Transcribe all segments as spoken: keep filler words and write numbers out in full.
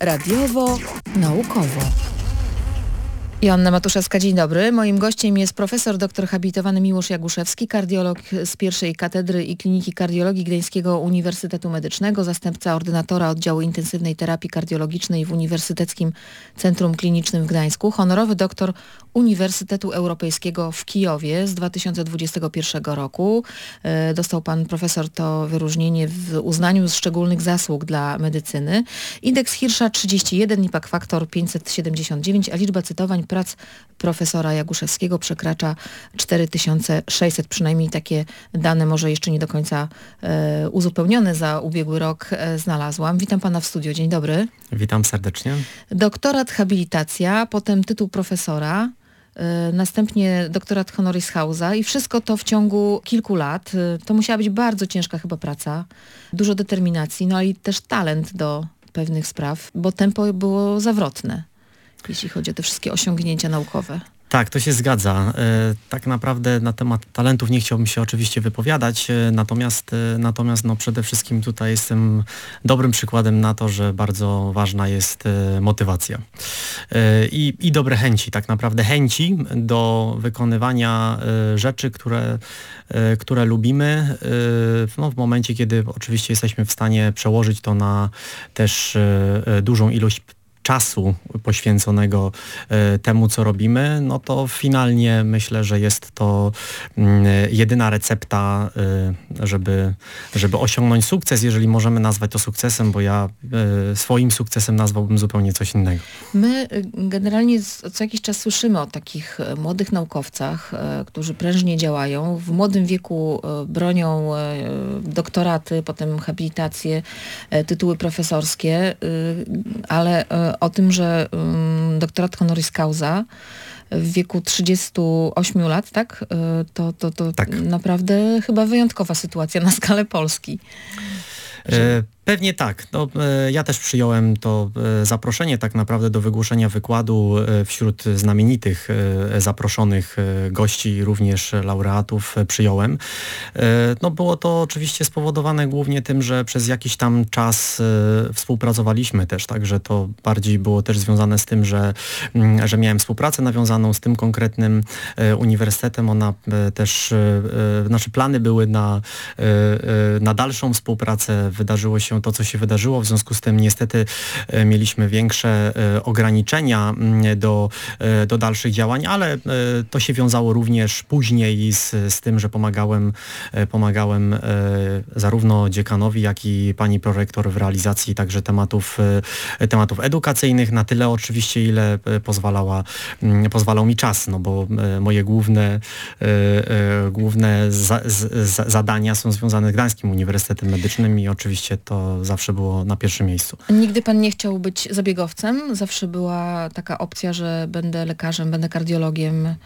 Radiowo, naukowo. Joanna Matuszewska, dzień dobry. Moim gościem jest profesor doktor habilitowany Miłosz Jaguszewski, kardiolog z pierwszej Katedry i Kliniki Kardiologii Gdańskiego Uniwersytetu Medycznego, zastępca ordynatora Oddziału Intensywnej Terapii Kardiologicznej w Uniwersyteckim Centrum Klinicznym w Gdańsku, honorowy doktor Uniwersytetu Europejskiego w Kijowie z dwa tysiące dwudziestego pierwszego roku. Dostał pan profesor to wyróżnienie w uznaniu z szczególnych zasług dla medycyny. Indeks Hirscha trzydzieści jeden, impact factor pięćset siedemdziesiąt dziewięć, a liczba cytowań prac profesora Jaguszewskiego przekracza cztery tysiące sześćset. Przynajmniej takie dane, może jeszcze nie do końca e, uzupełnione za ubiegły rok e, znalazłam. Witam pana w studio. Dzień dobry. Witam serdecznie. Doktorat, habilitacja, potem tytuł profesora, e, następnie doktorat honoris causa i wszystko to w ciągu kilku lat. E, to musiała być bardzo ciężka chyba praca, dużo determinacji, no i też talent do pewnych spraw, bo tempo było zawrotne, jeśli chodzi o te wszystkie osiągnięcia naukowe. Tak, to się zgadza. Tak naprawdę na temat talentów nie chciałbym się oczywiście wypowiadać, natomiast, natomiast no przede wszystkim tutaj jestem dobrym przykładem na to, że bardzo ważna jest motywacja i, i dobre chęci, tak naprawdę chęci do wykonywania rzeczy, które, które lubimy, no w momencie, kiedy oczywiście jesteśmy w stanie przełożyć to na też dużą ilość czasu poświęconego e, temu, co robimy, no to finalnie myślę, że jest to m, jedyna recepta, e, żeby, żeby osiągnąć sukces, jeżeli możemy nazwać to sukcesem, bo ja e, swoim sukcesem nazwałbym zupełnie coś innego. My generalnie z, co jakiś czas słyszymy o takich młodych naukowcach, e, którzy prężnie działają, w młodym wieku e, bronią e, doktoraty, potem habilitacje, e, tytuły profesorskie, e, ale e, o tym, że um, doktorat honoris causa w wieku trzydziestu ośmiu lat, tak? To, to, to tak. Naprawdę chyba wyjątkowa sytuacja na skalę Polski. Że... Pewnie tak. No, ja też przyjąłem to zaproszenie tak naprawdę do wygłoszenia wykładu wśród znamienitych zaproszonych gości, również laureatów przyjąłem. No, było to oczywiście spowodowane głównie tym, że przez jakiś tam czas współpracowaliśmy też, także to bardziej było też związane z tym, że, że miałem współpracę nawiązaną z tym konkretnym uniwersytetem. Ona też, nasze plany były na, na dalszą współpracę. Wydarzyło się to, co się wydarzyło. W związku z tym niestety e, mieliśmy większe e, ograniczenia m, do, e, do dalszych działań, ale e, to się wiązało również później z, z tym, że pomagałem, e, pomagałem e, zarówno dziekanowi, jak i pani prorektor w realizacji także tematów, e, tematów edukacyjnych, na tyle oczywiście, ile e, pozwalała, m, pozwalał mi czas, no bo e, moje główne, e, e, główne za, z, zadania są związane z Gdańskim Uniwersytetem Medycznym i oczywiście to zawsze było na pierwszym miejscu. Nigdy pan nie chciał być zabiegowcem? Zawsze była taka opcja, że będę lekarzem, będę kardiologiem,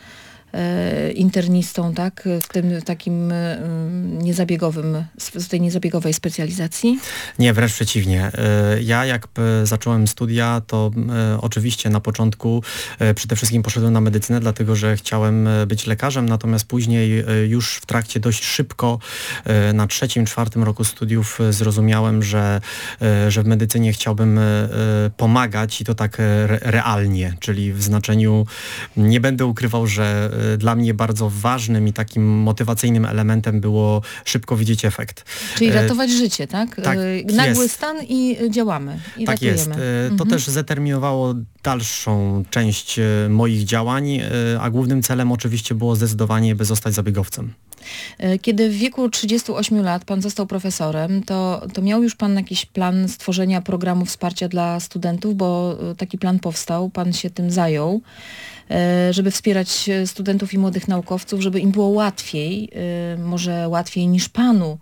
e, internistą, tak? W tym takim e, niezabiegowym, z tej niezabiegowej specjalizacji? Nie, wręcz przeciwnie. E, ja jak p- zacząłem studia, to e, oczywiście na początku e, przede wszystkim poszedłem na medycynę, dlatego że chciałem e, być lekarzem, natomiast później e, już w trakcie dość szybko e, na trzecim, czwartym roku studiów e, zrozumiałem, że, e, że w medycynie chciałbym e, pomagać i to tak re- realnie, czyli w znaczeniu, nie będę ukrywał, że dla mnie bardzo ważnym i takim motywacyjnym elementem było szybko widzieć efekt. Czyli ratować życie, tak? Tak Nagły jest. stan i działamy. I tak ratujemy. jest. To mhm. też zdeterminowało dalszą część moich działań, a głównym celem oczywiście było zdecydowanie, by zostać zabiegowcem. Kiedy w wieku trzydziestu ośmiu lat pan został profesorem, to, to miał już pan jakiś plan stworzenia programu wsparcia dla studentów, bo taki plan powstał, pan się tym zajął, żeby wspierać studentów i młodych naukowców, żeby im było łatwiej, może łatwiej niż panu,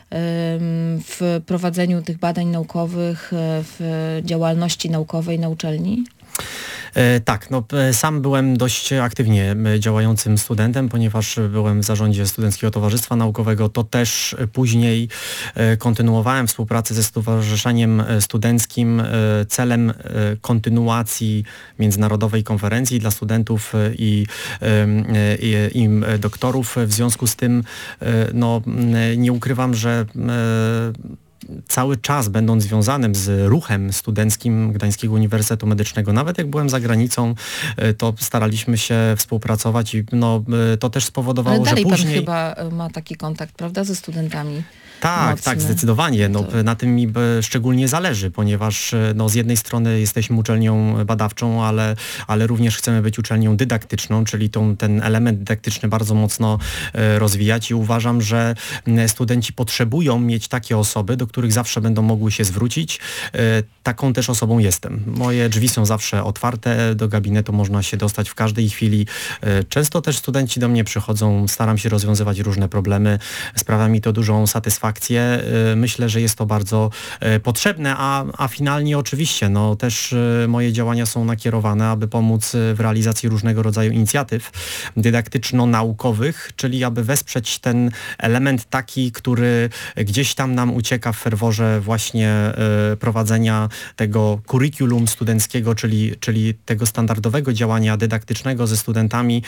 w prowadzeniu tych badań naukowych, w działalności naukowej na uczelni? E, tak, no sam byłem dość aktywnie działającym studentem, ponieważ byłem w zarządzie Studenckiego Towarzystwa Naukowego. To też później e, kontynuowałem współpracę ze Stowarzyszeniem Studenckim e, celem e, kontynuacji międzynarodowej konferencji dla studentów i, e, i, i doktorów. W związku z tym e, no, nie ukrywam, że e, cały czas będąc związanym z ruchem studenckim Gdańskiego Uniwersytetu Medycznego, nawet jak byłem za granicą, to staraliśmy się współpracować i no, to też spowodowało, Ale dalej że później... pan chyba ma taki kontakt, prawda, ze studentami? Tak, mocny. tak, zdecydowanie. No, To... Na tym mi szczególnie zależy, ponieważ no, z jednej strony jesteśmy uczelnią badawczą, ale, ale również chcemy być uczelnią dydaktyczną, czyli tą, ten element dydaktyczny bardzo mocno e, rozwijać i uważam, że studenci potrzebują mieć takie osoby, do których zawsze będą mogły się zwrócić. E, taką też osobą jestem. Moje drzwi są zawsze otwarte, do gabinetu można się dostać w każdej chwili. E, często też studenci do mnie przychodzą, staram się rozwiązywać różne problemy, sprawia mi to dużą satysfakcję. Myślę, że jest to bardzo potrzebne, a, a finalnie oczywiście no, też moje działania są nakierowane, aby pomóc w realizacji różnego rodzaju inicjatyw dydaktyczno-naukowych, czyli aby wesprzeć ten element taki, który gdzieś tam nam ucieka w ferworze właśnie prowadzenia tego curriculum studenckiego, czyli, czyli tego standardowego działania dydaktycznego ze studentami,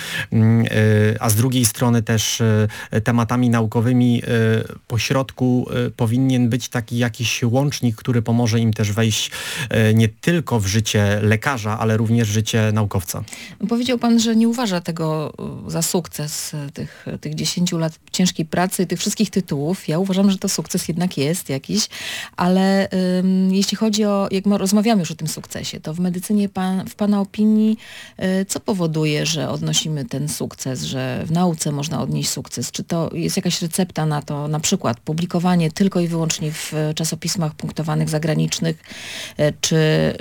a z drugiej strony też tematami naukowymi pośrodku powinien być taki jakiś łącznik, który pomoże im też wejść nie tylko w życie lekarza, ale również w życie naukowca. Powiedział pan, że nie uważa tego za sukces tych, tych dziesięciu lat ciężkiej pracy i tych wszystkich tytułów. Ja uważam, że to sukces jednak jest jakiś, ale um, jeśli chodzi o, jak rozmawiamy już o tym sukcesie, to w medycynie pan, w pana opinii y, co powoduje, że odnosimy ten sukces, że w nauce można odnieść sukces? Czy to jest jakaś recepta na to, na przykład publikowanie tylko i wyłącznie w czasopismach punktowanych zagranicznych, czy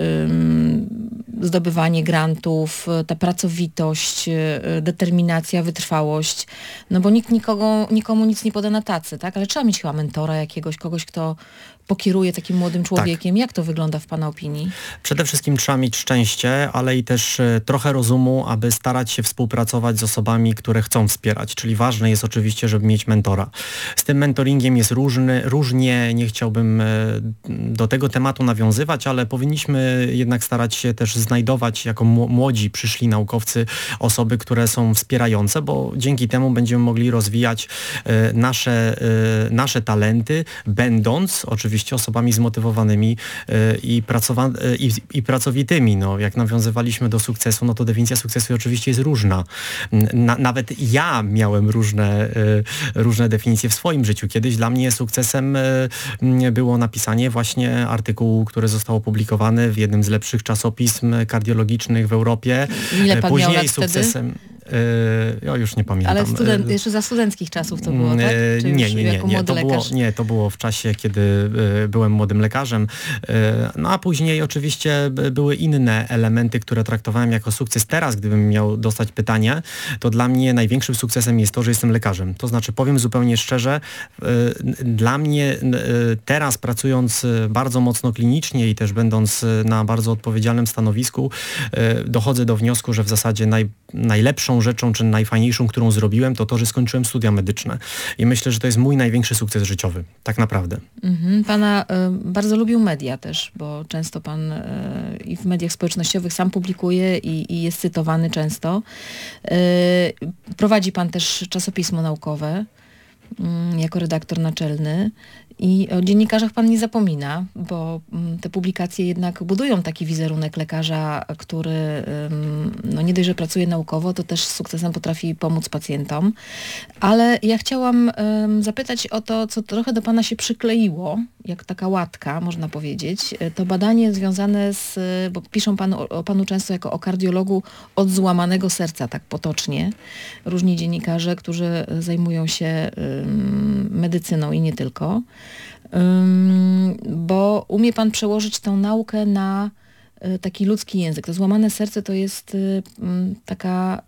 ym, zdobywanie grantów, ta pracowitość, determinacja, wytrwałość, no bo nikt nikogo, nikomu nic nie poda na tacy, tak? Ale trzeba mieć chyba mentora jakiegoś, kogoś, kto pokieruje takim młodym człowiekiem. Tak. Jak to wygląda w pana opinii? Przede wszystkim trzeba mieć szczęście, ale i też trochę rozumu, aby starać się współpracować z osobami, które chcą wspierać. Czyli ważne jest oczywiście, żeby mieć mentora. Z tym mentoringiem jest różny, różnie, nie chciałbym do tego tematu nawiązywać, ale powinniśmy jednak starać się też znajdować jako młodzi przyszli naukowcy osoby, które są wspierające, bo dzięki temu będziemy mogli rozwijać nasze, nasze talenty, będąc oczywiście osobami zmotywowanymi i, pracowa- i, i pracowitymi. No, jak nawiązywaliśmy do sukcesu, no to definicja sukcesu oczywiście jest różna. Na, nawet ja miałem różne, różne definicje w swoim życiu. Kiedyś dla mnie sukcesem było napisanie właśnie artykułu, który został opublikowany w jednym z lepszych czasopism kardiologicznych w Europie. Ile pan Później miał lat sukcesem... wtedy? Ja już nie pamiętam. Ale student, jeszcze za studenckich czasów to było, tak? Czy nie, nie, nie, jako nie. młody To było, lekarz? nie, to było w czasie, kiedy byłem młodym lekarzem. No a później oczywiście były inne elementy, które traktowałem jako sukces. Teraz, gdybym miał dostać pytanie, to dla mnie największym sukcesem jest to, że jestem lekarzem. To znaczy, powiem zupełnie szczerze, dla mnie teraz pracując bardzo mocno klinicznie i też będąc na bardzo odpowiedzialnym stanowisku, dochodzę do wniosku, że w zasadzie naj, najlepszą rzeczą, czy najfajniejszą, którą zrobiłem, to to, że skończyłem studia medyczne. I myślę, że to jest mój największy sukces życiowy. Tak naprawdę. Mhm. Pana y, bardzo lubił media też, bo często pan y, i w mediach społecznościowych sam publikuje i, i jest cytowany często. Y, prowadzi pan też czasopismo naukowe y, jako redaktor naczelny. I o dziennikarzach pan nie zapomina, bo te publikacje jednak budują taki wizerunek lekarza, który no nie dość, że pracuje naukowo, to też z sukcesem potrafi pomóc pacjentom. Ale ja chciałam um, zapytać o to, co trochę do pana się przykleiło, jak taka łatka, można powiedzieć. To badanie związane z, bo piszą panu, o panu często jako o kardiologu od złamanego serca, tak potocznie. Różni dziennikarze, którzy zajmują się um, medycyną i nie tylko. Um, bo umie pan przełożyć tę naukę na y, taki ludzki język. To złamane serce to jest y, taka,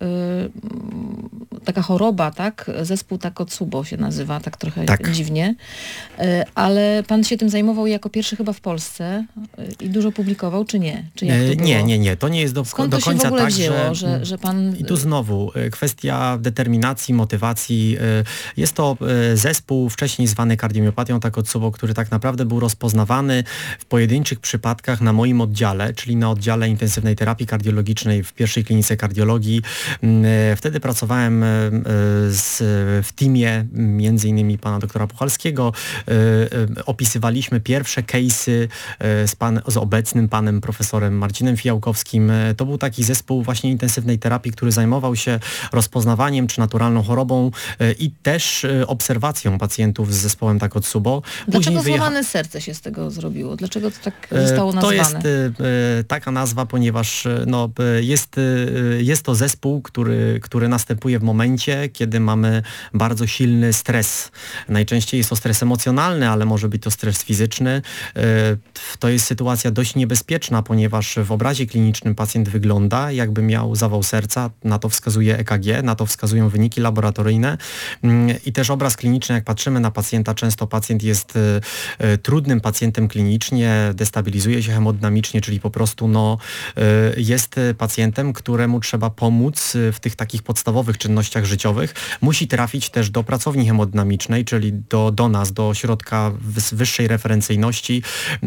y, taka choroba, tak? Zespół Takotsubo się nazywa, tak trochę tak. dziwnie. Y, ale pan się tym zajmował jako pierwszy chyba w Polsce y, i dużo publikował, czy nie? Czy jak to było? Nie, nie, nie. To nie jest do, Skąd do to końca się w ogóle tak, wzięło, że... że, że pan... I tu znowu kwestia determinacji, motywacji. Jest to zespół wcześniej zwany kardiomiopatią Takotsubo, który tak naprawdę był rozpoznawany w pojedynczych przypadkach na moim oddziale, czyli na oddziale intensywnej terapii kardiologicznej w pierwszej klinice kardiologii. Wtedy pracowałem z, w teamie między innymi pana doktora Puchalskiego opisywaliśmy pierwsze case'y z, pan, z obecnym panem profesorem Marcinem Fijałkowskim. To był taki zespół właśnie intensywnej terapii, który zajmował się rozpoznawaniem czy naturalną chorobą i też obserwacją pacjentów z zespołem Takotsubo. Dlaczego wyjecha... złamane serce się z tego zrobiło? Dlaczego to tak zostało nazwane? To jest taka nazwa, ponieważ no, jest, jest to zespół, który, który następuje w momencie, kiedy mamy bardzo silny stres. Najczęściej jest to stres emocjonalny, ale może być to stres fizyczny. To jest sytuacja dość niebezpieczna, ponieważ w obrazie klinicznym pacjent wygląda, jakby miał zawał serca. Na to wskazuje E K G, na to wskazują wyniki laboratoryjne. I też obraz kliniczny, jak patrzymy na pacjenta, często pacjent jest trudnym pacjentem klinicznie, destabilizuje się hemodynamicznie, czyli po prostu no, jest pacjentem, któremu trzeba pomóc w tych takich podstawowych czynnościach życiowych. Musi trafić też do pracowni hemodynamicznej, czyli do, do nas, do ośrodka wyższej referencyjności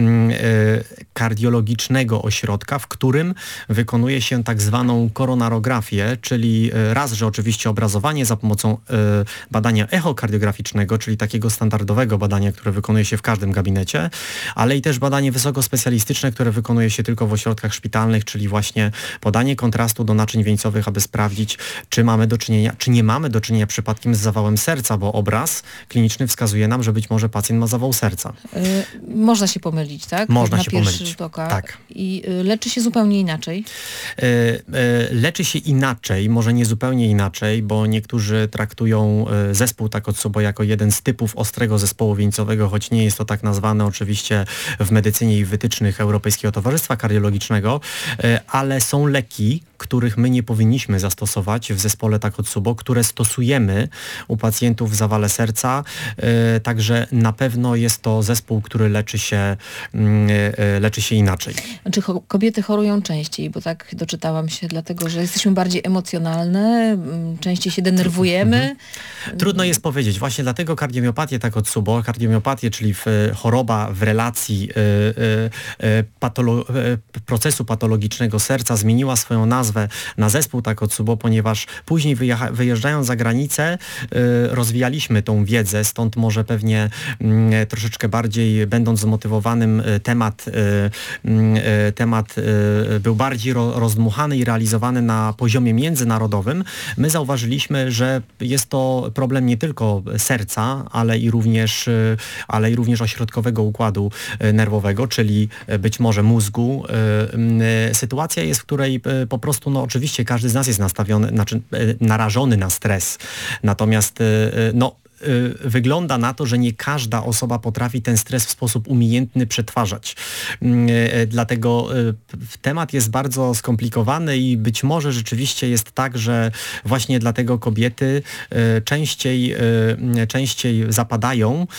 kardiologicznego ośrodka, w którym wykonuje się tak zwaną koronarografię, czyli raz, że oczywiście obrazowanie za pomocą badania echokardiograficznego, czyli takiego standardowego badania, które wykonuje się w każdym gabinecie, ale i też badanie wysokospecjalistyczne, które wykonuje się tylko w ośrodkach szpitalnych, czyli właśnie podanie kontrastu do naczyń wieńcowych, aby sprawdzić, czy mamy do czynienia, czy nie mamy do czynienia przypadkiem z zawałem serca, bo obraz kliniczny wskazuje nam, że być może pacjent ma zawał serca. Yy, można się pomylić, tak? Można Na się pierwszy pomylić. Rzut oka. Tak. I y, leczy się zupełnie inaczej? Yy, yy, leczy się inaczej, może nie zupełnie inaczej, bo niektórzy traktują yy, zespół Takotsubo jako jeden z typów ostrego zespołu wieńcowego, choć nie jest to tak nazwane oczywiście w medycynie i w wytycznych Europejskiego Towarzystwa Kardiologicznego, yy, ale są leki, których my nie powinniśmy zastosować w zespole Takotsubo, które stosujemy u pacjentów w zawale serca. Yy, także na pewno jest to zespół, który leczy się, yy, leczy się inaczej. Czy cho- kobiety chorują częściej? Bo tak doczytałam się, dlatego że jesteśmy bardziej emocjonalne, częściej się denerwujemy. Mhm. Trudno jest powiedzieć. Właśnie dlatego kardiomiopatię Takotsubo, kardiomiopatię, czyli w, choroba w relacji yy, yy, patolo- yy, procesu patologicznego serca zmieniła swoją nazwę na zespół Takotsubo, ponieważ później wyjecha- wyjeżdżając za granicę yy, rozwijaliśmy tą wiedzę, stąd może pewnie yy, troszeczkę bardziej, będąc zmotywowanym, yy, temat, yy, yy, temat yy, był bardziej ro- rozdmuchany i realizowany na poziomie międzynarodowym. My zauważyliśmy, że jest to problem nie tylko serca, ale i również, yy, ale i również ośrodkowego układu yy, nerwowego, czyli yy, być może mózgu. Yy, yy, sytuacja jest, w której yy, po prostu no oczywiście każdy z nas jest nastawiony, znaczy narażony na stres. Natomiast no wygląda na to, że nie każda osoba potrafi ten stres w sposób umiejętny przetwarzać. Dlatego temat jest bardzo skomplikowany i być może rzeczywiście jest tak, że właśnie dlatego kobiety częściej, częściej zapadają,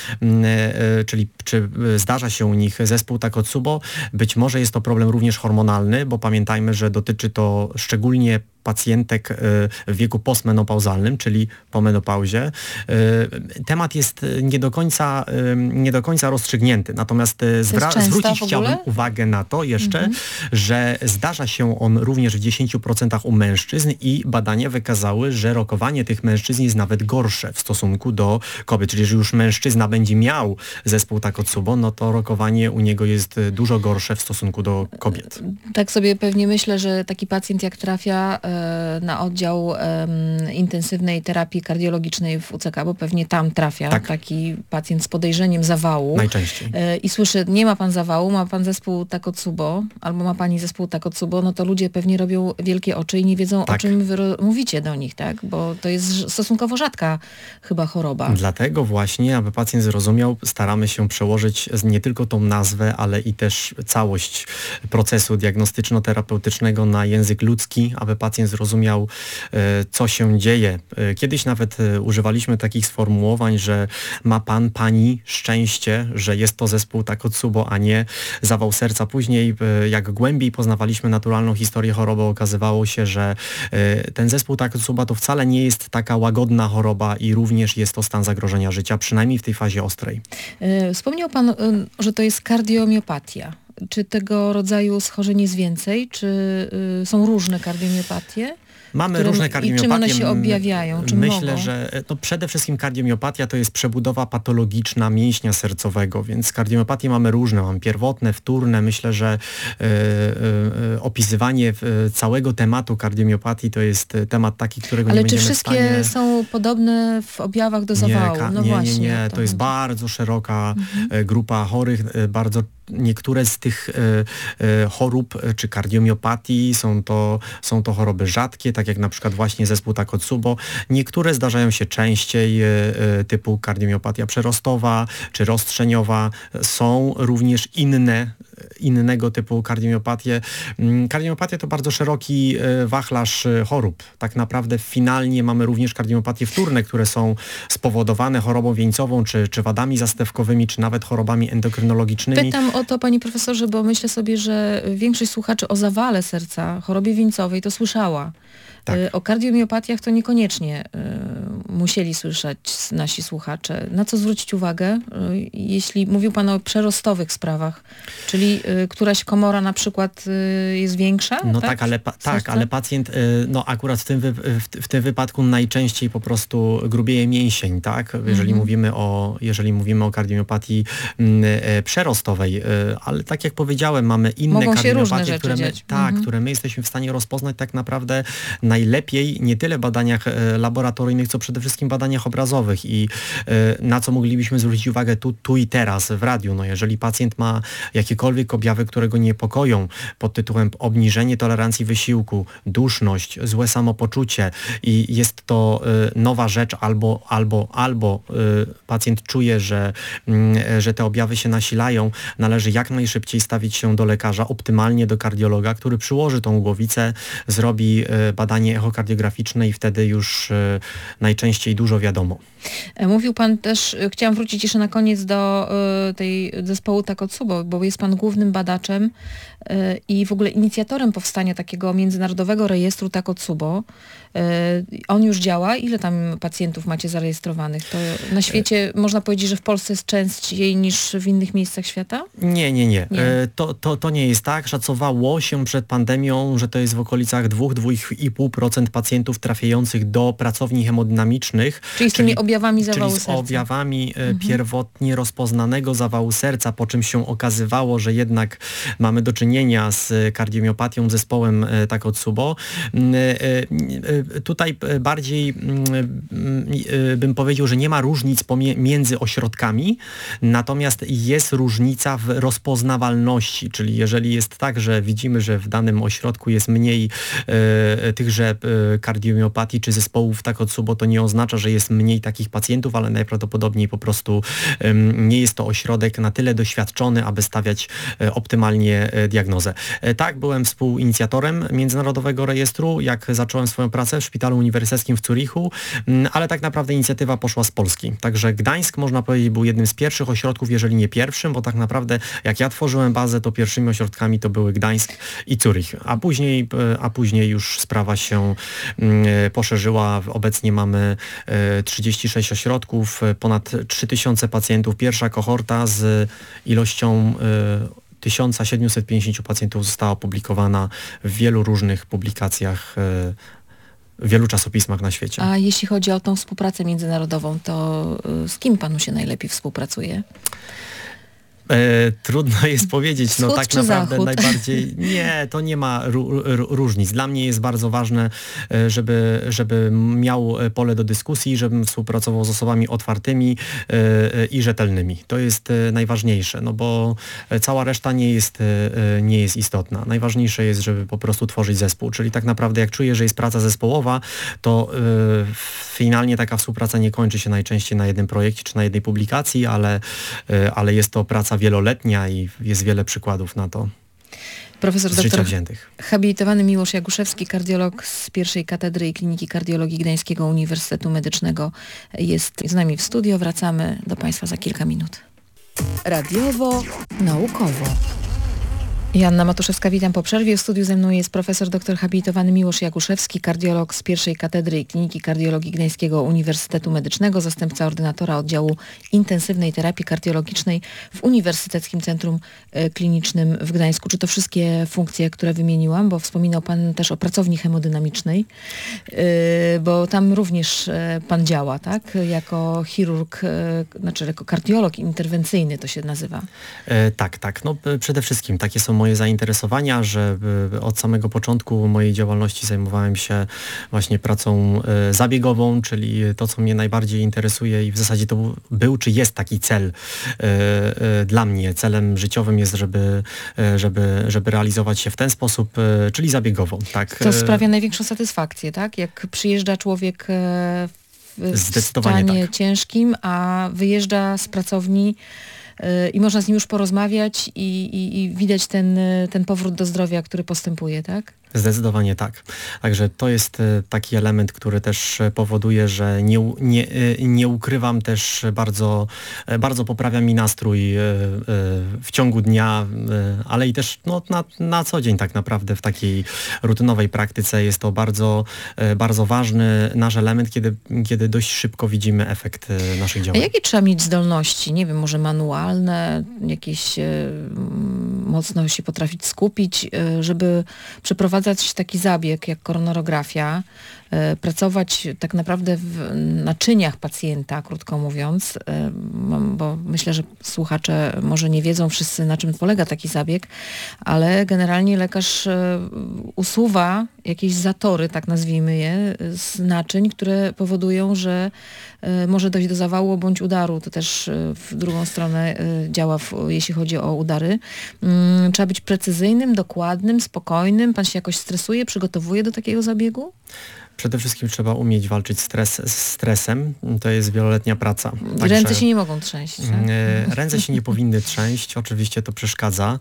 czyli czy zdarza się u nich zespół Takotsubo. Być może jest to problem również hormonalny, bo pamiętajmy, że dotyczy to szczególnie pacjentek w wieku postmenopauzalnym, czyli po menopauzie. Temat jest nie do końca, nie do końca rozstrzygnięty. Natomiast zwra- zwrócić chciałbym uwagę na to jeszcze, mhm. że zdarza się on również w dziesięciu procentach u mężczyzn i badania wykazały, że rokowanie tych mężczyzn jest nawet gorsze w stosunku do kobiet. Czyli jeżeli już mężczyzna będzie miał zespół Takotsubo, no to rokowanie u niego jest dużo gorsze w stosunku do kobiet. Tak sobie pewnie myślę, że taki pacjent jak trafia na oddział um, intensywnej terapii kardiologicznej w U C K, bo pewnie tam trafia tak. taki pacjent z podejrzeniem zawału. Najczęściej. I słyszy, nie ma pan zawału, ma pan zespół Takotsubo, albo ma pani zespół Takotsubo, no to ludzie pewnie robią wielkie oczy i nie wiedzą, tak. o czym wy ro- mówicie do nich, tak? Bo to jest stosunkowo rzadka chyba choroba. Dlatego właśnie, aby pacjent zrozumiał, staramy się przełożyć nie tylko tą nazwę, ale i też całość procesu diagnostyczno-terapeutycznego na język ludzki, aby pacjent zrozumiał, co się dzieje. Kiedyś nawet używaliśmy takich sformułowań, że ma pan, pani szczęście, że jest to zespół Takotsubo, a nie zawał serca. Później, jak głębiej poznawaliśmy naturalną historię choroby, okazywało się, że ten zespół Takotsubo to wcale nie jest taka łagodna choroba i również jest to stan zagrożenia życia, przynajmniej w tej fazie ostrej. Wspomniał pan, że to jest kardiomiopatia. czy tego rodzaju schorzeń jest więcej? Czy y, są różne kardiomiopatie? Mamy Które- różne i kardiomiopatie. czym one się objawiają? Czym Myślę, mogą? że no przede wszystkim kardiomiopatia to jest przebudowa patologiczna mięśnia sercowego, więc kardiomiopatie mamy różne, mamy pierwotne, wtórne. Myślę, że e, e, opisywanie e, całego tematu kardiomiopatii to jest temat taki, którego Ale nie czy będziemy wszystkie w stanie... są podobne w objawach do zawału? Nie, ka- no nie, właśnie. nie, nie. o To jest chodzi. bardzo szeroka e, grupa chorych, e, bardzo niektóre z tych e, e, chorób e, czy kardiomiopatii są to, są to choroby rzadkie, tak jak na przykład właśnie zespół Takotsubo. Niektóre zdarzają się częściej, e, e, typu kardiomiopatia przerostowa czy rozstrzeniowa. Są również inne innego typu kardiomiopatie. Mm, Kardiomiopatia to bardzo szeroki e, wachlarz e, chorób. Tak naprawdę finalnie mamy również kardiomiopatie wtórne, które są spowodowane chorobą wieńcową, czy, czy wadami zastępkowymi, czy nawet chorobami endokrynologicznymi. Pytam o to, panie profesorze, bo myślę sobie, że większość słuchaczy o zawale serca, chorobie wieńcowej to słyszała. Tak. Y, O kardiomiopatiach to niekoniecznie y, musieli słyszeć nasi słuchacze. Na co zwrócić uwagę, y, jeśli mówił pan o przerostowych sprawach, czyli y, któraś komora na przykład y, jest większa? No tak, ale, pa, tak Serce? ale pacjent, y, no akurat w tym, wy, w, w tym wypadku najczęściej po prostu grubieje mięsień, tak? Jeżeli, Mhm. mówimy, o, jeżeli mówimy o kardiomiopatii mm, e, przerostowej, y, ale tak jak powiedziałem, mamy inne Mogą się różne kardiomiopatie, rzeczy które my, dziać. tak, Mhm. które my jesteśmy w stanie rozpoznać tak naprawdę najlepiej, nie tyle w badaniach e, laboratoryjnych, co przede wszystkim w badaniach obrazowych i e, na co moglibyśmy zwrócić uwagę tu, tu i teraz w radiu. No jeżeli pacjent ma jakiekolwiek objawy, które go niepokoją pod tytułem obniżenie tolerancji wysiłku, duszność, złe samopoczucie i jest to e, nowa rzecz albo, albo, albo e, pacjent czuje, że, mm, że te objawy się nasilają, należy jak najszybciej stawić się do lekarza, optymalnie do kardiologa, który przyłoży tą głowicę, zrobi e, badanie echokardiograficzne i wtedy już e, najczęściej dużo wiadomo. E, Mówił pan też, e, chciałam wrócić jeszcze na koniec do e, tej zespołu Takotsubo, bo jest pan głównym badaczem e, i w ogóle inicjatorem powstania takiego międzynarodowego rejestru Takotsubo. E, On już działa. Ile tam pacjentów macie zarejestrowanych? To na świecie można powiedzieć, że w Polsce jest częściej niż w innych miejscach świata? Nie, nie, nie. Nie. E, To, to, to nie jest tak. Szacowało się przed pandemią, że to jest w okolicach dwa do dwóch i pół procent pacjentów trafiających do pracowni hemodynamicznych. Czyli z tymi objawami zawału Czyli z serca. objawami e, pierwotnie rozpoznanego zawału serca, po czym się okazywało, że jednak mamy do czynienia z kardiomiopatią, zespołem e, Takotsubo. Mm, e, e, Tutaj e, bardziej mm, e, bym powiedział, że nie ma różnic pomie- między ośrodkami, natomiast jest różnica w rozpoznawalności, czyli jeżeli jest tak, że widzimy, że w danym ośrodku jest mniej e, tychże e, kardiomiopatii czy zespołów Takotsubo, to nie oznacza, że jest mniej takich pacjentów, ale najprawdopodobniej po prostu em, nie jest to ośrodek na tyle doświadczony, aby stawiać e, optymalnie e, diagnozę. E, tak, byłem współinicjatorem Międzynarodowego Rejestru, jak zacząłem swoją pracę w Szpitalu Uniwersyteckim w Zurichu, m, ale tak naprawdę inicjatywa poszła z Polski. Także Gdańsk, można powiedzieć, był jednym z pierwszych ośrodków, jeżeli nie pierwszym, bo tak naprawdę jak ja tworzyłem bazę, to pierwszymi ośrodkami to były Gdańsk i Zurich, a później, e, a później już sprawa się mm, e, poszerzyła. Obecnie mamy e, trzydzieści sześć ośrodków, e, ponad trzy tysiące pacjentów. Pierwsza kohorta z ilością e, tysiąc siedemset pięćdziesiąt pacjentów została opublikowana w wielu różnych publikacjach, e, w wielu czasopismach na świecie. A jeśli chodzi o tą współpracę międzynarodową, to y, z kim panu się najlepiej współpracuje? E, trudno jest powiedzieć, no Wschód tak czy naprawdę zachód? najbardziej, nie, to nie ma ró- ró- różnic. Dla mnie jest bardzo ważne, e, żeby, żeby miał pole do dyskusji, żebym współpracował z osobami otwartymi e, e, i rzetelnymi. To jest e, najważniejsze, no bo cała reszta nie jest, e, nie jest istotna. Najważniejsze jest, żeby po prostu tworzyć zespół, czyli tak naprawdę jak czuję, że jest praca zespołowa, to e, finalnie taka współpraca nie kończy się najczęściej na jednym projekcie czy na jednej publikacji, ale, e, ale jest to praca wieloletnia i jest wiele przykładów na to Profesor z życia doktor wziętych. habilitowany Miłosz Jaguszewski, kardiolog z pierwszej katedry i kliniki kardiologii Gdańskiego Uniwersytetu Medycznego jest z nami w studio. Wracamy do Państwa za kilka minut. Radiowo, naukowo. Joanna Matuszewska, witam po przerwie. W studiu ze mną jest profesor doktor habilitowany Miłosz Jaguszewski, kardiolog z pierwszej katedry i kliniki kardiologii Gdańskiego Uniwersytetu Medycznego, zastępca ordynatora oddziału intensywnej terapii kardiologicznej w Uniwersyteckim Centrum Klinicznym w Gdańsku. Czy to wszystkie funkcje, które wymieniłam? Bo wspominał pan też o pracowni hemodynamicznej, bo tam również pan działa, tak? Jako chirurg, znaczy jako kardiolog interwencyjny to się nazywa. E, tak, tak. No, przede wszystkim takie są moje zainteresowania, że od samego początku mojej działalności zajmowałem się właśnie pracą zabiegową, czyli to, co mnie najbardziej interesuje i w zasadzie to był, czy jest taki cel dla mnie. Celem życiowym jest, żeby, żeby, żeby realizować się w ten sposób, czyli zabiegowo. Tak. To sprawia największą satysfakcję, tak? Jak przyjeżdża człowiek w stanie tak. ciężkim, a wyjeżdża z pracowni i można z nim już porozmawiać i, i, i widać ten, ten powrót do zdrowia, który postępuje, tak? Zdecydowanie tak. Także to jest taki element, który też powoduje, że nie, nie, nie ukrywam, też bardzo, bardzo poprawia mi nastrój w ciągu dnia, ale i też no, na, na co dzień tak naprawdę w takiej rutynowej praktyce jest to bardzo, bardzo ważny nasz element, kiedy, kiedy dość szybko widzimy efekt naszych działań. A jakie trzeba mieć zdolności? Nie wiem, może manualne, jakieś mocno się potrafić skupić, żeby przeprowadzić taki zabieg jak koronarografia, pracować tak naprawdę w naczyniach pacjenta, krótko mówiąc, bo myślę, że słuchacze może nie wiedzą wszyscy, na czym polega taki zabieg, ale generalnie lekarz usuwa jakieś zatory, tak nazwijmy je, z naczyń, które powodują, że może dojść do zawału bądź udaru. To też w drugą stronę działa, w, jeśli chodzi o udary. Trzeba być precyzyjnym, dokładnym, spokojnym. Pan się jakoś stresuje, przygotowuje do takiego zabiegu? Przede wszystkim trzeba umieć walczyć stres, z stresem. To jest wieloletnia praca. Także ręce się nie mogą trzęść. Tak? Ręce się nie powinny trzęść. Oczywiście to przeszkadza.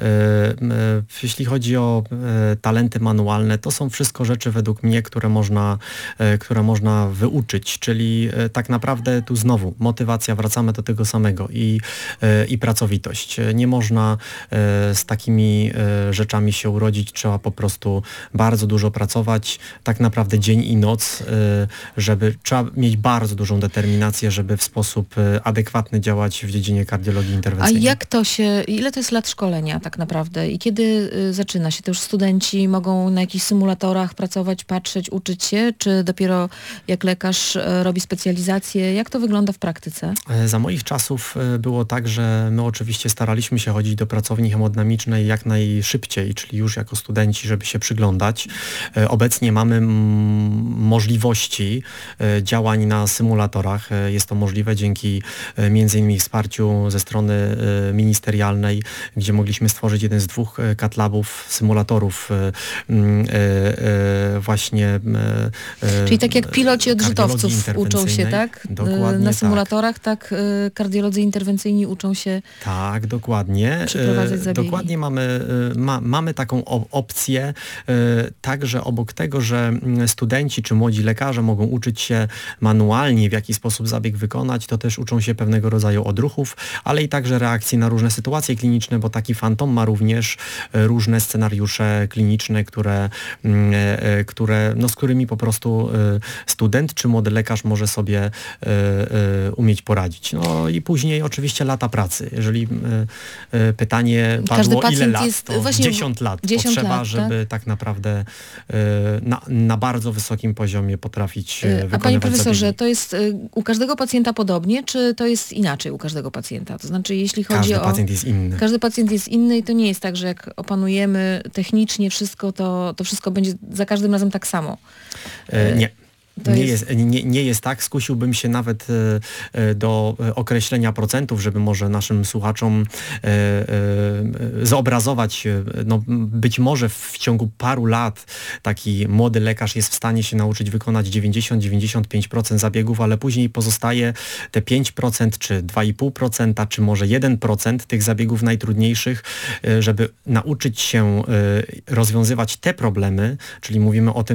Jeśli chodzi o talenty manualne, to są wszystko rzeczy według mnie, które można, które można wyuczyć. Czyli tak naprawdę tu znowu motywacja, wracamy do tego samego i, i pracowitość. Nie można z takimi rzeczami się urodzić. Trzeba po prostu bardzo dużo pracować. Tak naprawdę dzień i noc, żeby trzeba mieć bardzo dużą determinację, żeby w sposób adekwatny działać w dziedzinie kardiologii interwencyjnej. A jak to się, ile to jest lat szkolenia tak naprawdę i kiedy zaczyna się? To już studenci mogą na jakichś symulatorach pracować, patrzeć, uczyć się, czy dopiero jak lekarz robi specjalizację? Jak to wygląda w praktyce? Za moich czasów było tak, że my oczywiście staraliśmy się chodzić do pracowni hemodynamicznej jak najszybciej, czyli już jako studenci, żeby się przyglądać. Obecnie mamy możliwości działań na symulatorach. Jest to możliwe dzięki między innymi wsparciu ze strony ministerialnej, gdzie mogliśmy stworzyć jeden z dwóch cath-labów, symulatorów właśnie. Czyli tak jak piloci odrzutowców uczą się, tak? Dokładnie na symulatorach, tak, tak kardiolodzy interwencyjni uczą się. Tak, dokładnie. Przeprowadzać zabiegi. Dokładnie mamy, ma, mamy taką opcję, także obok tego, że studenci czy młodzi lekarze mogą uczyć się manualnie, w jaki sposób zabieg wykonać, to też uczą się pewnego rodzaju odruchów, ale i także reakcji na różne sytuacje kliniczne, bo taki Fantom ma również różne scenariusze kliniczne, które, które, no, z którymi po prostu student czy młody lekarz może sobie umieć poradzić. No i później oczywiście lata pracy. Jeżeli pytanie padło ile lat, jest, to właśnie dziesięć lat dziesięć potrzeba, lat, żeby tak, tak naprawdę na, na bardzo wysokim poziomie potrafić wykonywać A panie profesorze, zabiegi. to jest u każdego pacjenta podobnie, czy to jest inaczej u każdego pacjenta? To znaczy, jeśli chodzi Każdy o... pacjent jest inny. Każdy pacjent jest inny i to nie jest tak, że jak opanujemy technicznie wszystko, to, to wszystko będzie za każdym razem tak samo. E, nie. To nie, jest... jest, nie, nie jest tak. Skusiłbym się nawet e, do określenia procentów, żeby może naszym słuchaczom e, e, zobrazować. No, być może w ciągu paru lat taki młody lekarz jest w stanie się nauczyć wykonać dziewięćdziesiąt do dziewięćdziesięciu pięciu procent zabiegów, ale później pozostaje te pięć procent, czy dwa i pół procent, czy może jeden procent tych zabiegów najtrudniejszych, e, żeby nauczyć się e, rozwiązywać te problemy, czyli mówimy o tym,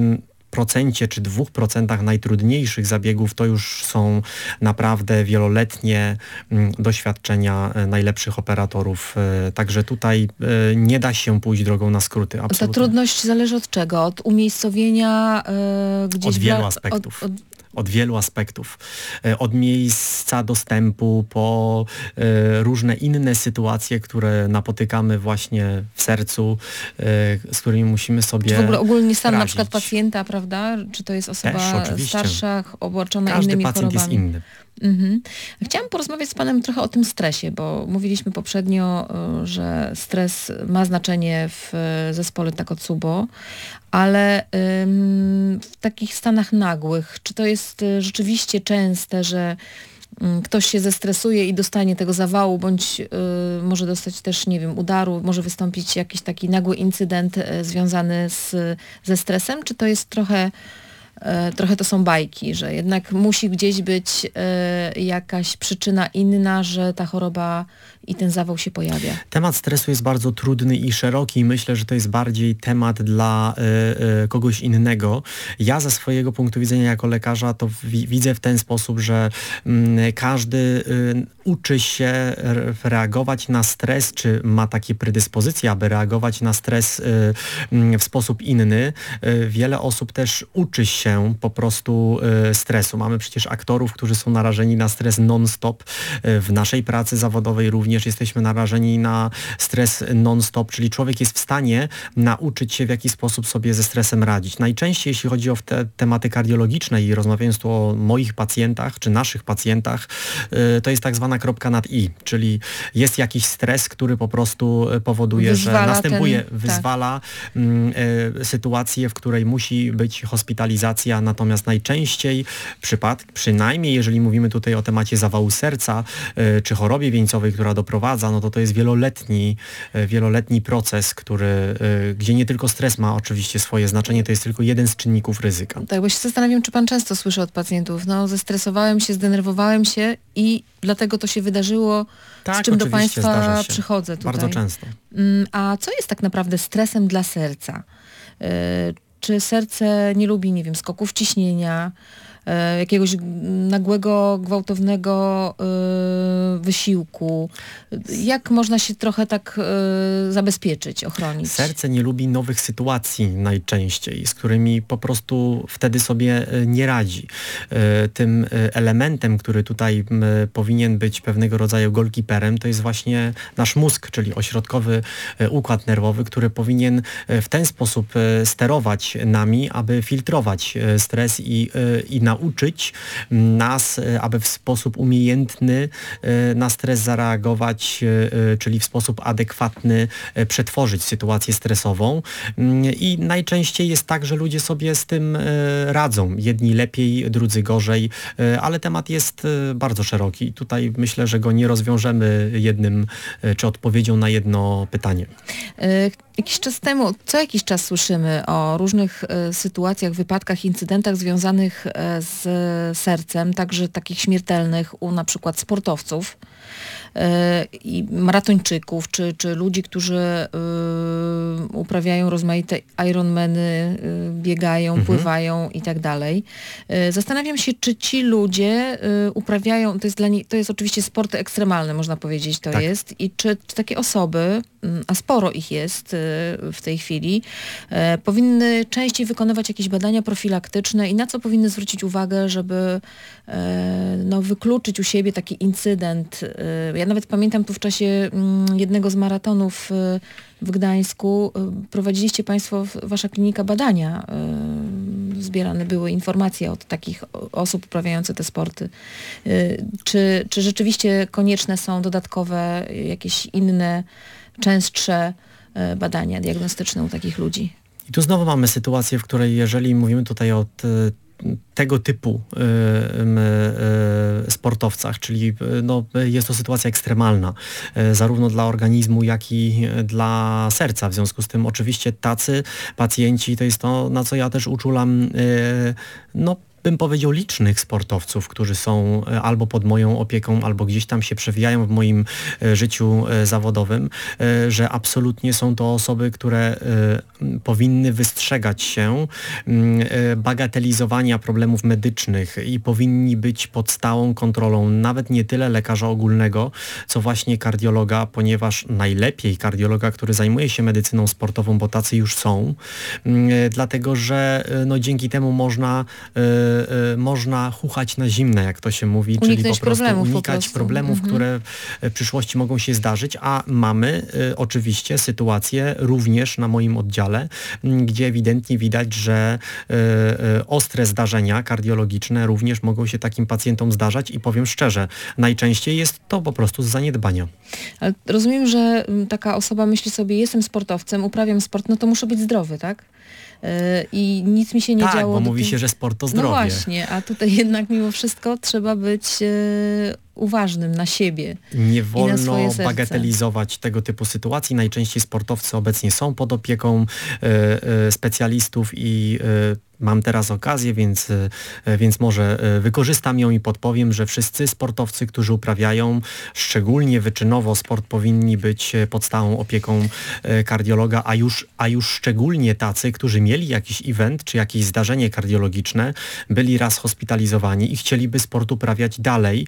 procencie czy dwóch procentach najtrudniejszych zabiegów to już są naprawdę wieloletnie mm, doświadczenia e, najlepszych operatorów. E, Także tutaj e, nie da się pójść drogą na skróty. Ta Absolutnie. trudność zależy od czego? Od umiejscowienia e, gdzieś... Od wielu w la- aspektów. Od, od, Od wielu aspektów. E, Od miejsca dostępu po e, różne inne sytuacje, które napotykamy właśnie w sercu, e, z którymi musimy sobie czy w ogóle ogólnie stan na radzić. przykład pacjenta, prawda? Czy to jest osoba Też, oczywiście. starsza, obarczona Każdy innymi pacjent chorobami? jest inny. Mhm. Chciałam porozmawiać z Panem trochę o tym stresie, bo mówiliśmy poprzednio, y, że stres ma znaczenie w y, zespole Takotsubo, ale ym, w takich stanach nagłych, czy to jest y, rzeczywiście częste, że ym, ktoś się zestresuje i dostanie tego zawału, bądź y, może dostać też, nie wiem, udaru, może wystąpić jakiś taki nagły incydent y, związany z, ze stresem, czy to jest trochę E, trochę to są bajki, że jednak musi gdzieś być e, jakaś przyczyna inna, że ta choroba i ten zawał się pojawia. Temat stresu jest bardzo trudny i szeroki. Myślę, że to jest bardziej temat dla y, y, kogoś innego. Ja ze swojego punktu widzenia jako lekarza to wi- widzę w ten sposób, że y, każdy y, uczy się re- reagować na stres, czy ma takie predyspozycje, aby reagować na stres y, y, w sposób inny. Y, wiele osób też uczy się po prostu y, stresu. Mamy przecież aktorów, którzy są narażeni na stres non-stop. Y, w naszej pracy zawodowej również jesteśmy narażeni na stres non-stop, czyli człowiek jest w stanie nauczyć się, w jaki sposób sobie ze stresem radzić. Najczęściej, jeśli chodzi o te tematy kardiologiczne i rozmawiając tu o moich pacjentach, czy naszych pacjentach, y, to jest tak zwana kropka nad i, czyli jest jakiś stres, który po prostu powoduje, Wyzwala że następuje, ten- wyzwala mm, y, sytuację, w której musi być hospitalizacja, natomiast najczęściej przypadki, przynajmniej jeżeli mówimy tutaj o temacie zawału serca, y, czy chorobie wieńcowej, która doprowadza, no to to jest wieloletni, y, wieloletni proces, który, y, gdzie nie tylko stres ma oczywiście swoje znaczenie, to jest tylko jeden z czynników ryzyka. Tak, bo się zastanawiam, czy Pan często słyszy od pacjentów, no zestresowałem się, zdenerwowałem się i dlatego to się wydarzyło, z Tak, czym do oczywiście, Państwa zdarza się. przychodzę tutaj. Bardzo często. Mm, A co jest tak naprawdę stresem dla serca? Y, Czy serce nie lubi, nie wiem, skoków ciśnienia, y, jakiegoś g- nagłego, gwałtownego y, wysiłku? Jak można się trochę tak y, zabezpieczyć, ochronić? Serce nie lubi nowych sytuacji najczęściej, z którymi po prostu wtedy sobie e, nie radzi. E, Tym e, elementem, który tutaj m, powinien być pewnego rodzaju goalkeeperem, to jest właśnie nasz mózg, czyli ośrodkowy e, układ nerwowy, który powinien e, w ten sposób e, sterować nami, aby filtrować e, stres i, e, i nauczyć nas, e, aby w sposób umiejętny e, na stres zareagować, e, e, czyli w sposób adekwatny e, przetworzyć sytuację stresową. Mm, I najczęściej jest tak, że ludzie sobie z tym e, radzą. Jedni lepiej, drudzy gorzej, e, ale temat jest e, bardzo szeroki. Tutaj myślę, że go nie rozwiążemy jednym e, czy odpowiedzią na jedno pytanie. Y, Jakiś czas temu, co jakiś czas słyszymy o różnych y, sytuacjach, wypadkach, incydentach związanych y, z sercem, także takich śmiertelnych u na przykład sportowców y, i maratończyków, czy, czy ludzi, którzy y, uprawiają rozmaite Ironmany, y, biegają, Mhm. pływają i tak dalej. Y, Zastanawiam się, czy ci ludzie y, uprawiają, to jest, dla nie, to jest oczywiście sporty ekstremalne, można powiedzieć, to Tak. jest, i czy, czy takie osoby, mm, a sporo ich jest y, w tej chwili, e, powinny częściej wykonywać jakieś badania profilaktyczne i na co powinny zwrócić uwagę, żeby e, no, wykluczyć u siebie taki incydent. E, Ja nawet pamiętam tu w czasie mm, jednego z maratonów e, w Gdańsku e, prowadziliście Państwo, w- Wasza klinika badania. e, Zbierane były informacje od takich o- osób uprawiających te sporty. E, Czy, czy rzeczywiście konieczne są dodatkowe, e, jakieś inne, częstsze e, badania diagnostyczne u takich ludzi? I tu znowu mamy sytuację, w której jeżeli mówimy tutaj o t, tego typu y, y, y, sportowcach, czyli y, no, jest to sytuacja ekstremalna, y, zarówno dla organizmu, jak i dla serca. W związku z tym oczywiście tacy pacjenci, to jest to, na co ja też uczulam, y, no bym powiedział, licznych sportowców, którzy są albo pod moją opieką, albo gdzieś tam się przewijają w moim życiu zawodowym, że absolutnie są to osoby, które powinny wystrzegać się bagatelizowania problemów medycznych i powinni być pod stałą kontrolą nawet nie tyle lekarza ogólnego, co właśnie kardiologa, ponieważ najlepiej kardiologa, który zajmuje się medycyną sportową, bo tacy już są, dlatego że no, dzięki temu można y, y, można chuchać na zimne, jak to się mówi, uniknąć czyli po prostu problemów unikać po prostu. problemów, Mhm. które w przyszłości mogą się zdarzyć, a mamy y, oczywiście sytuację również na moim oddziale, y, gdzie ewidentnie widać, że y, y, ostre zdarzenia kardiologiczne również mogą się takim pacjentom zdarzać i powiem szczerze, najczęściej jest to po prostu z zaniedbania. Ale rozumiem, że taka osoba myśli sobie, jestem sportowcem, uprawiam sport, no to muszę być zdrowy, tak? I nic mi się nie tak, działo. bo do mówi tej... się, że sport to zdrowie. No właśnie, a tutaj jednak mimo wszystko trzeba być e, uważnym na siebie. Nie i na wolno swoje serce. bagatelizować tego typu sytuacji. Najczęściej sportowcy obecnie są pod opieką e, e, specjalistów i e, mam teraz okazję, więc, więc może wykorzystam ją i podpowiem, że wszyscy sportowcy, którzy uprawiają szczególnie wyczynowo sport, powinni być pod stałą opieką kardiologa, a już, a już szczególnie tacy, którzy mieli jakiś event czy jakieś zdarzenie kardiologiczne, byli raz hospitalizowani i chcieliby sport uprawiać dalej.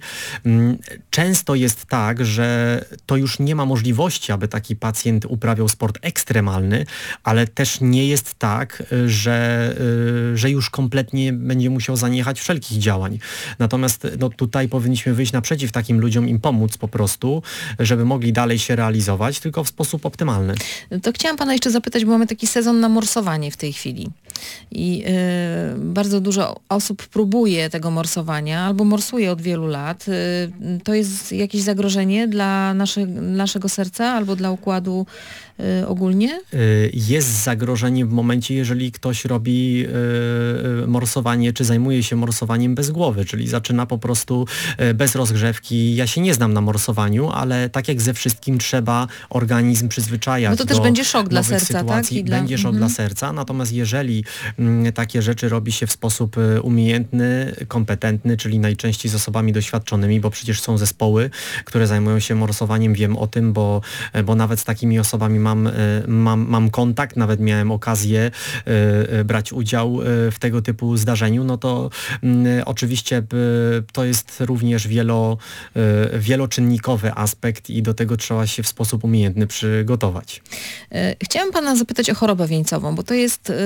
Często jest tak, że to już nie ma możliwości, aby taki pacjent uprawiał sport ekstremalny, ale też nie jest tak, że że już kompletnie będzie musiał zaniechać wszelkich działań. Natomiast no, tutaj powinniśmy wyjść naprzeciw takim ludziom, im pomóc po prostu, żeby mogli dalej się realizować, tylko w sposób optymalny. To chciałam pana jeszcze zapytać, bo mamy taki sezon na morsowanie w tej chwili. I yy, bardzo dużo osób próbuje tego morsowania albo morsuje od wielu lat. Yy, to jest jakieś zagrożenie dla nasze, naszego serca albo dla układu yy, ogólnie? Jest zagrożenie w momencie, jeżeli ktoś robi yy, morsowanie, czy zajmuje się morsowaniem bez głowy, czyli zaczyna po prostu yy, bez rozgrzewki. Ja się nie znam na morsowaniu, ale tak jak ze wszystkim trzeba organizm przyzwyczajać. No to też do będzie szok dla serca, sytuacji. tak? I dla... Będzie szok mhm. dla serca, natomiast jeżeli mm, takie rzeczy robi się w sposób umiejętny, kompetentny, czyli najczęściej z osobami doświadczonymi, bo przecież są zespoły, które zajmują się morsowaniem, wiem o tym, bo, bo nawet z takimi osobami mam, mam, mam kontakt, nawet miałem okazję y, brać udział w tego typu zdarzeniu, no to y, oczywiście y, to jest również wielo, y, wieloczynnikowy aspekt i do tego trzeba się w sposób umiejętny przygotować. Chciałam pana zapytać o chorobę wieńcową, bo to jest y,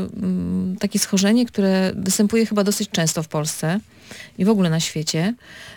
takie schorzenie, które występuje chyba dosyć często w Polsce i w ogóle na świecie.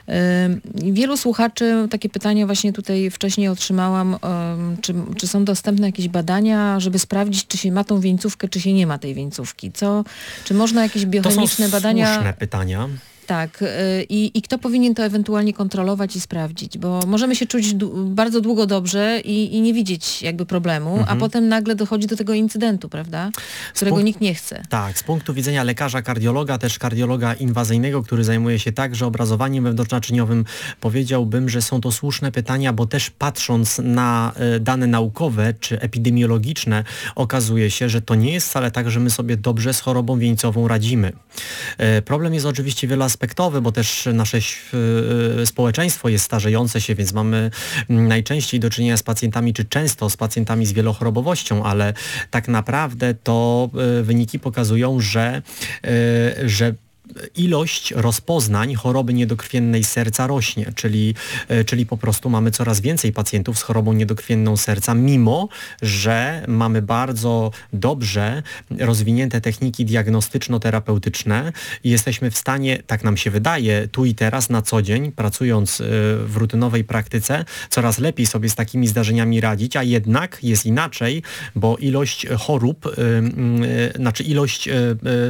Y, wielu słuchaczy takie pytania właśnie tutaj wcześniej otrzymałam, y, czy, czy są dostępne jakieś badania, żeby sprawdzić, czy się ma tą wieńcówkę, czy się nie ma tej wieńcówki. Co, czy można jakieś biochemiczne to są badania... słuszne pytania. Tak. I, I kto powinien to ewentualnie kontrolować i sprawdzić? Bo możemy się czuć du- bardzo długo dobrze i, i nie widzieć jakby problemu, mhm. a potem nagle dochodzi do tego incydentu, prawda? Którego Punkt, nikt nie chce. Tak. Z punktu widzenia lekarza kardiologa, też kardiologa inwazyjnego, który zajmuje się także obrazowaniem wewnątrznaczyniowym, powiedziałbym, że są to słuszne pytania, bo też patrząc na y, dane naukowe czy epidemiologiczne, okazuje się, że to nie jest wcale tak, że my sobie dobrze z chorobą wieńcową radzimy. Y, problem jest oczywiście wieloaspektowy, bo też nasze y, społeczeństwo jest starzejące się, więc mamy najczęściej do czynienia z pacjentami, czy często z pacjentami z wielochorobowością, ale tak naprawdę to y, wyniki pokazują, że, y, że ilość rozpoznań choroby niedokrwiennej serca rośnie, czyli, czyli po prostu mamy coraz więcej pacjentów z chorobą niedokrwienną serca, mimo że mamy bardzo dobrze rozwinięte techniki diagnostyczno-terapeutyczne i jesteśmy w stanie, tak nam się wydaje, tu i teraz na co dzień, pracując w rutynowej praktyce, coraz lepiej sobie z takimi zdarzeniami radzić, a jednak jest inaczej, bo ilość chorób, yy, znaczy ilość yy,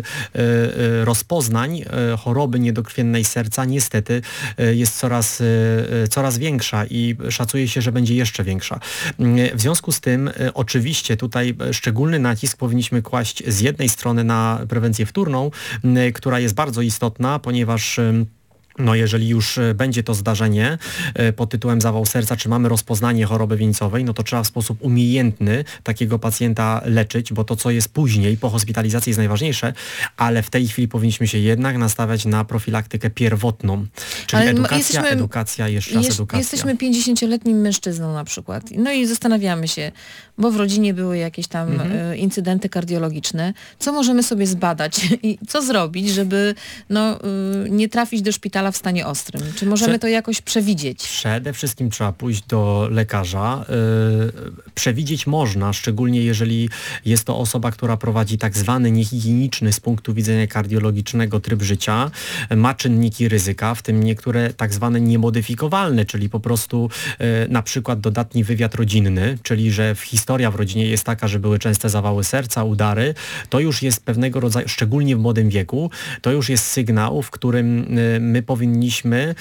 yy, rozpoznań choroby niedokrwiennej serca niestety jest coraz, coraz większa i szacuje się, że będzie jeszcze większa. W związku z tym oczywiście tutaj szczególny nacisk powinniśmy kłaść z jednej strony na prewencję wtórną, która jest bardzo istotna, ponieważ No jeżeli już będzie to zdarzenie pod tytułem zawał serca, czy mamy rozpoznanie choroby wieńcowej, no to trzeba w sposób umiejętny takiego pacjenta leczyć, bo to, co jest później, po hospitalizacji jest najważniejsze, ale w tej chwili powinniśmy się jednak nastawiać na profilaktykę pierwotną, czyli ale edukacja, jesteśmy, edukacja, jeszcze raz jest, edukacja. Jesteśmy pięćdziesięcioletnim mężczyzną na przykład. No i zastanawiamy się, bo w rodzinie były jakieś tam mhm. incydenty kardiologiczne, co możemy sobie zbadać i co zrobić, żeby no, nie trafić do szpitala w stanie ostrym? Czy możemy Prze- to jakoś przewidzieć? Przede wszystkim trzeba pójść do lekarza. Yy, przewidzieć można, szczególnie jeżeli jest to osoba, która prowadzi tak zwany niehigieniczny z punktu widzenia kardiologicznego tryb życia, ma czynniki ryzyka, w tym niektóre tak zwane niemodyfikowalne, czyli po prostu yy, na przykład dodatni wywiad rodzinny, czyli że historia w rodzinie jest taka, że były częste zawały serca, udary, to już jest pewnego rodzaju, szczególnie w młodym wieku, to już jest sygnał, w którym yy, my powinniśmy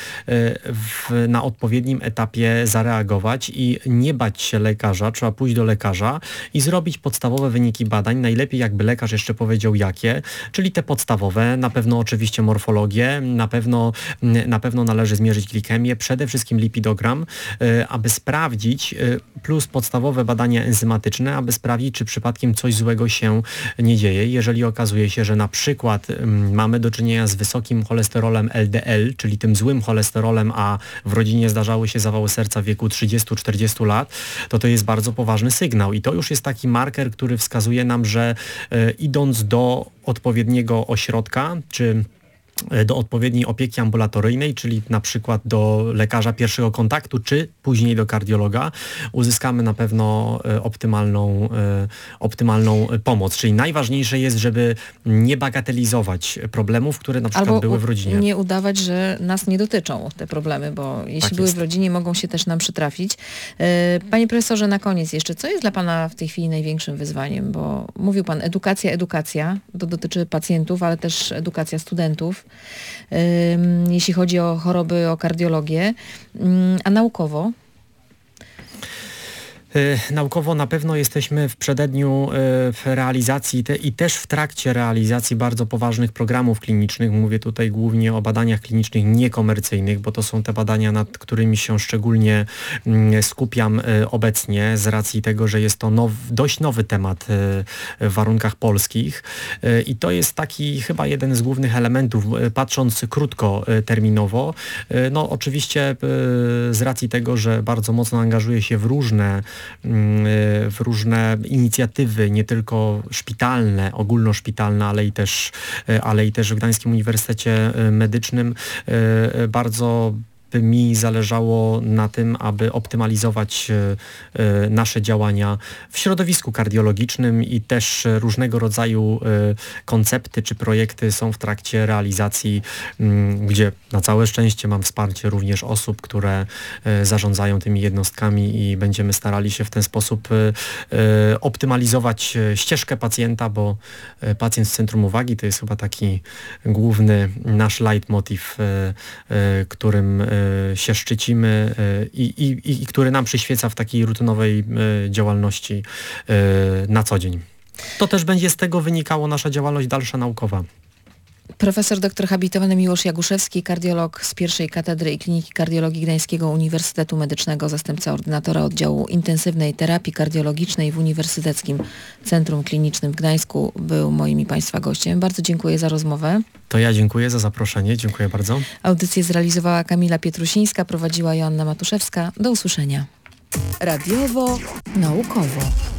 w, na odpowiednim etapie zareagować i nie bać się lekarza, trzeba pójść do lekarza i zrobić podstawowe wyniki badań, najlepiej jakby lekarz jeszcze powiedział jakie, czyli te podstawowe, na pewno oczywiście morfologię, na pewno, na pewno należy zmierzyć glikemię, przede wszystkim lipidogram, aby sprawdzić, plus podstawowe badania enzymatyczne, aby sprawdzić, czy przypadkiem coś złego się nie dzieje. Jeżeli okazuje się, że na przykład mamy do czynienia z wysokim cholesterolem L D L, czyli tym złym cholesterolem, a w rodzinie zdarzały się zawały serca w wieku trzydziestu czterdziestu lat, to to jest bardzo poważny sygnał. I to już jest taki marker, który wskazuje nam, że e, idąc do odpowiedniego ośrodka, czy do odpowiedniej opieki ambulatoryjnej, czyli na przykład do lekarza pierwszego kontaktu, czy później do kardiologa, uzyskamy na pewno optymalną, optymalną pomoc. Czyli najważniejsze jest, żeby nie bagatelizować problemów, które na przykład Albo były w rodzinie. Nie udawać, że nas nie dotyczą te problemy, bo jeśli tak były jest. w rodzinie, mogą się też nam przytrafić. Panie profesorze, na koniec jeszcze, co jest dla Pana w tej chwili największym wyzwaniem? Bo mówił Pan edukacja, edukacja, to dotyczy pacjentów, ale też edukacja studentów, jeśli chodzi o choroby, o kardiologię, a naukowo? Naukowo na pewno jesteśmy w przededniu w realizacji te, i też w trakcie realizacji bardzo poważnych programów klinicznych. Mówię tutaj głównie o badaniach klinicznych niekomercyjnych, bo to są te badania, nad którymi się szczególnie skupiam obecnie z racji tego, że jest to now, dość nowy temat w warunkach polskich i to jest taki chyba jeden z głównych elementów, patrząc krótkoterminowo. No oczywiście z racji tego, że bardzo mocno angażuję się w różne w różne inicjatywy, nie tylko szpitalne, ogólnoszpitalne, ale i też, ale i też w Gdańskim Uniwersytecie Medycznym bardzo by mi zależało na tym, aby optymalizować e, nasze działania w środowisku kardiologicznym i też różnego rodzaju e, koncepty czy projekty są w trakcie realizacji, m, gdzie na całe szczęście mam wsparcie również osób, które e, zarządzają tymi jednostkami i będziemy starali się w ten sposób e, optymalizować ścieżkę pacjenta, bo e, pacjent w centrum uwagi to jest chyba taki główny nasz leitmotiv, e, e, którym e, się szczycimy i, i, i który nam przyświeca w takiej rutynowej działalności na co dzień. To też będzie z tego wynikało nasza działalność dalsza naukowa. Profesor doktor habilitowany Miłosz Jaguszewski, kardiolog z pierwszej katedry i kliniki kardiologii Gdańskiego Uniwersytetu Medycznego, zastępca ordynatora oddziału intensywnej terapii kardiologicznej w Uniwersyteckim Centrum Klinicznym w Gdańsku, był moim i Państwa gościem. Bardzo dziękuję za rozmowę. To ja dziękuję za zaproszenie. Dziękuję bardzo. Audycję zrealizowała Kamila Pietrusińska, prowadziła Joanna Matuszewska. Do usłyszenia. Radiowo, naukowo.